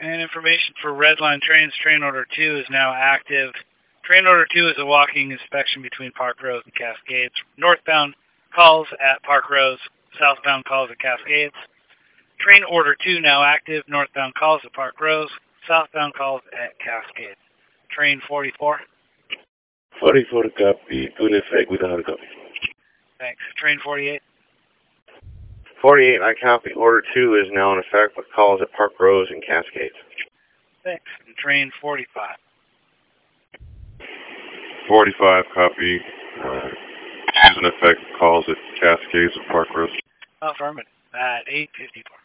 And information for Red Line trains, train order 2 is now active. Train order 2 is a walking inspection between Park Rose and Cascades. Northbound calls at Park Rose, southbound calls at Cascades. Train order 2 now active, northbound calls at Park Rose, southbound calls at Cascades. Train 44. 44 copy, to the effect without a copy. Thanks. Train 48. 48, I copy. Order 2 is now in effect with calls at Park Rose and Cascades. Thanks. And train 45. 45 copy. Choose in effect calls at Cascades and Park Rose. Affirmative. At 8:54.